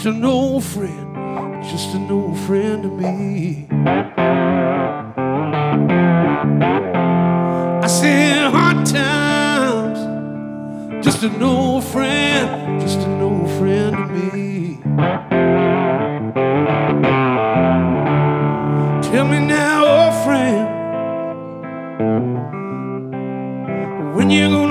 just an old friend, just an old friend to me. I said hard times, just an old friend, just an old friend to me. Tell me now, old friend, when you gonna